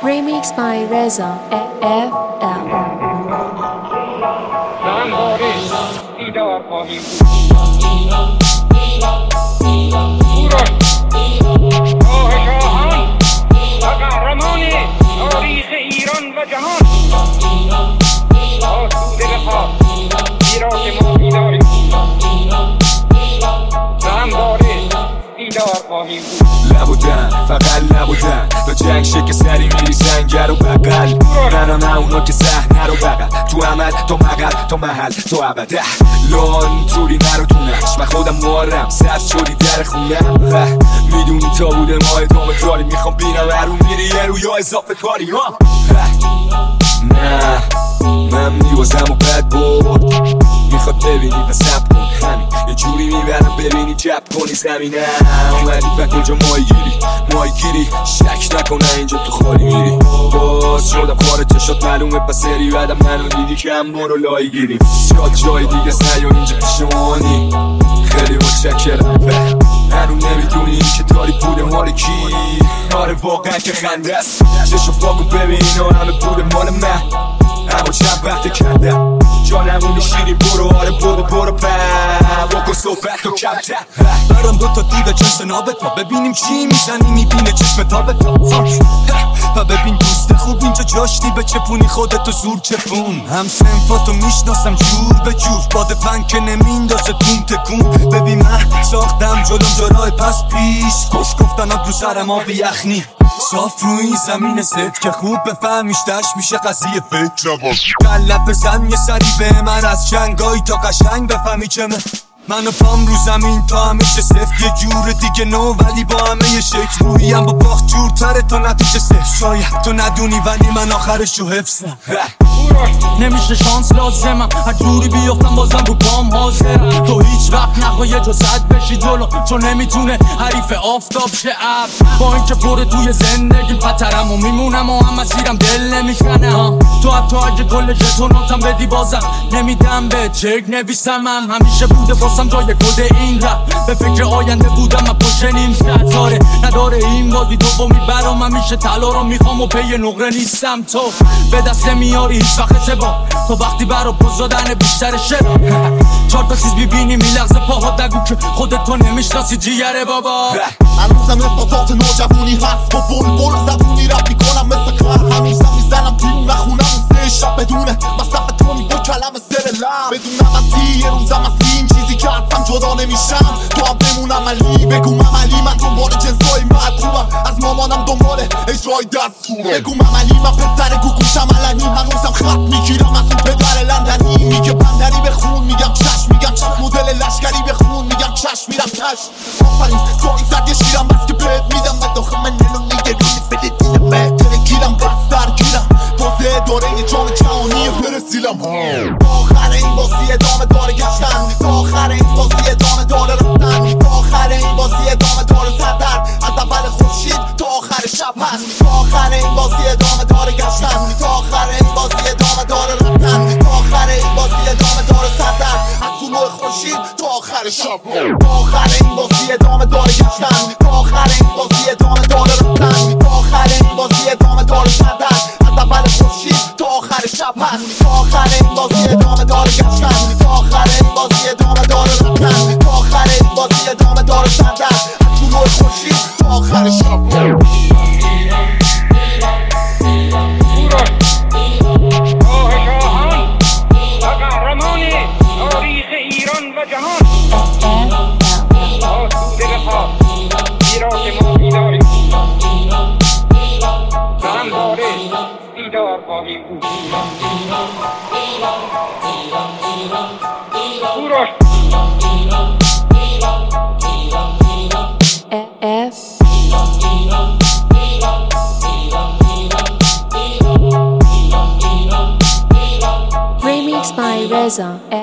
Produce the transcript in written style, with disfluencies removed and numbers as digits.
Remix by Reza FL. نبودن فقط نبودن تا جنگ شکل سری میری سنگر و بقل نه اونو که صحنه رو بقل تو عمل تو مقل تو محل تو ابده لان طوری نرو دونش من خودم مارم سبز شدی در خونم میدونی تا بوده ما ادامه داری میخوام بینم هرون میری یه رو یا اضافه کاری ها نه من میوازم و بد بود میخواد ببینی و سب کن همین یه جوری میبرم ببینی جب کنی زمینه اومدی و کجا مایی گیری شک نکنه اینجا تو خالی میری باز شدم خارج چشات معلومه پس سری بعدم منو دیدی که هم برو لایی گیری شاد جای دیگه سنیا اینجا پیشمانی خیلی متشکرم هنو نمیدونی که داری بوده مال کی آره واقعا که خنده است چشو فاکو ببین اینا همه بوده مال من اما چند وقت کردم جانمونی شیرین برو آره برو واکن صحبت و کمتر برام دوتا دیگه جنس نابتا ببینیم چی میزنی میبینه چشم تابتا و ببین دوست خوب اینجا جاشتی به چپونی خودتو زور چپون هم سنفاتو میشناسم جور به جور باد پنگ که نمیندازه تون تکون ببین من ساختم جلوم جرای پس پیش خوش گفتن آب رو سرم آبی یخنی صاف روی زمین زد که خوب بفهمیش دشت میشه قضیه فکر قلب بزن یه سری به من از جنگایی تا قشنگ بفهمی چمه منو پام رو زمین تا همیشه سفت یه جور دیگه نو ولی با همه یه شکل رویم با باخت جورتره تا نتیجه سفت شاید تو ندونی ولی من آخرشو حفظم نمیشه شانس لازمم هر جوری بیافتم بازم رو پام حاضرم تو هیچ وقت نخوا یه جا صد بشی جلو چون نمیتونه حریف آفتاب شه ابر با اینکه پر توی زندگیم خطرم و میمونم و هم مسیرم دل نمیشکنه تو حتی اگه کل ژتوناتم بدی بازم نمیدم به چک نویسمم همیشه بوده واسم جای کد این رپ به فکر آینده بودم من پشت نیم ستاره نداره این بازی دومی برام همیشه طلا رو میخوام و پی نقره نیستم تو به دست نمیاری هیچ وقت سبا تو وقتی برا پوز دادن بیشتر شرا چهار تا چیز میبینی میلغزه پاها نگو که خودت تو نمیشناسی جیگره بابا هنوزم احساسات نوجوانی هست با بلبل زبونی رپ میکنم مثل کار هنوزم میزنم تیم نخونم سه شب بدونه مصرف تونی با کلم سر لب بدونم از یه روزم از این چیزی که هستم جدا نمیشم تو هم بمونم علی بگو علی من دنبال جنسای مطلوبم از مامانم دنبال اجرای دستورم بگو علی من پسر گوگوشم علنی هنوزم خط میگیرم از اون پدر لندنی میگه بندری به خون میگم چشم مدل لشکری به خون میگم چشم میرم چشم آفرین جایی زد یه شیرم بس که بهت میدم و داخل من نلو نگرونی بده دیدم بهتره گیرم بستر گیرم تازه داره یه جام جهانی فرسیلم آخر این بازی ادامه داره گشتن آخر این بازی ادامه داره رفتن آخر این بازی ادامه داره زدن از اول خورشید تا آخر شب هست آخر این بازی ادامه داره گشتن تا آخر این بازی ادامه داره رفتن آخر این بازی ادامه داره زدن از طلوع خورشید تا آخر شب آخر این بازی ادامه داره گشتن تا آخر این بازی ادامه داره رفتن تا آخر این بازی ادامه داره زدن از اول خورشید تا آخر شب هست آخر این بازی ادامه داره گشتن تا آخر این بازی ادامه داره رفتن تا آخر این بازی ادامه داره زدن از طلوع خورشید تا آخر شب Remix by Reza